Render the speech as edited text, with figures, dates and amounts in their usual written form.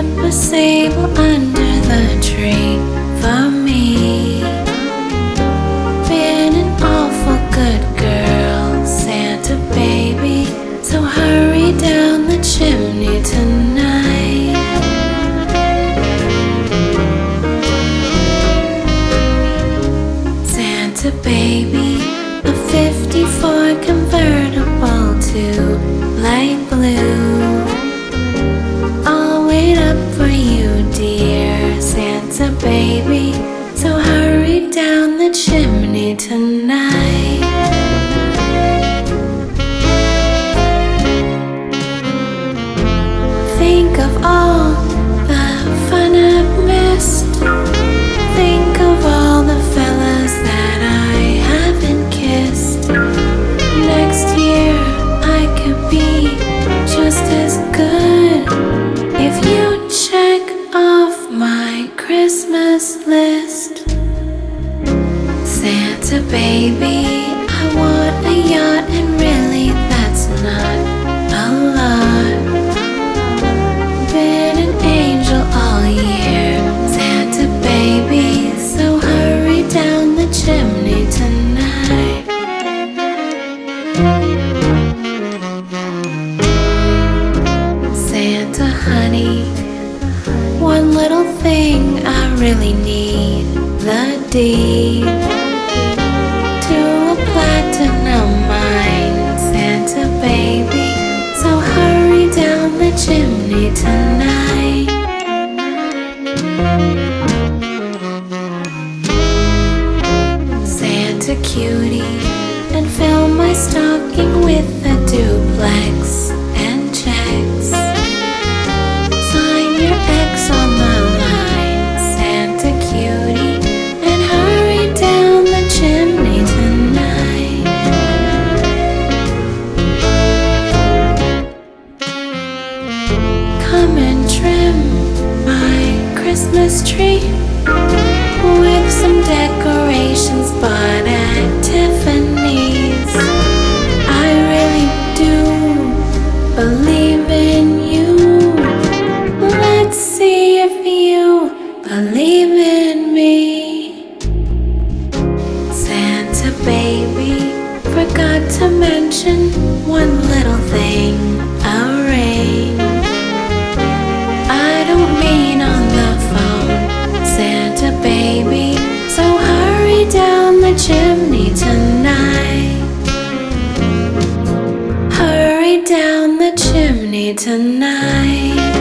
put a sable under the tree for me. Been an awful good girl, Santa baby, so hurry down the chimney tonight. Santa baby, a 54 convertible to light blue. I'll wait up for you, dear Santa baby, so hurry down the chimney tonight. Think of all the fun I've missed. Think of all the fellas that I haven't kissed. Next year I could be just as good if you check off my Christmas list. Santa baby, I want a yacht, and really that's not a lot. Been an angel all year, Santa baby, so hurry down the chimney tonight. Santa honey, one little thing I really need, the deed to a platinum mine, Santa baby, so hurry down the chimney tonight. Santa cutie, and fill my stocking with a duplex and checks. Sign your X on the line, Santa cutie, and hurry down the chimney tonight. Come and trim my Christmas tree with some decorations bought at Tiffany's. I really do believe in you. Let's see if you believe in me. Santa baby, forgot to mention one little thing, a ring. I don't mean on the phone, Santa baby, so hurry down the chimney tonight. Hurry down the chimney tonight.